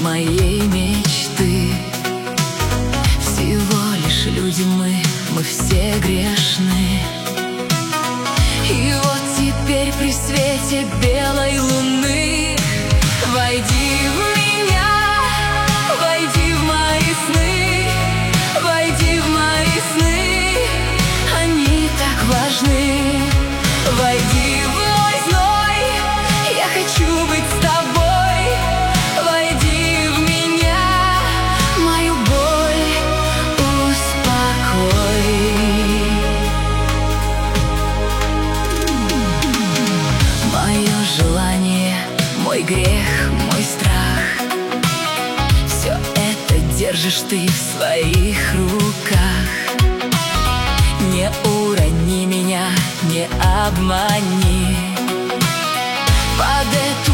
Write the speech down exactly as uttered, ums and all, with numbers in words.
моей мечты. Всего лишь люди мы, мы все грешны. И вот теперь при свете белой луны войди в меня, войди в мои сны, войди в мои сны, они так важны. Войди в мой зной, я хочу быть с тобой. Войди в меня, мою боль успокой. Мое желание, мой грех, мой страх, все это держишь ты в своих руках. Не урони меня, не обмани. Под эту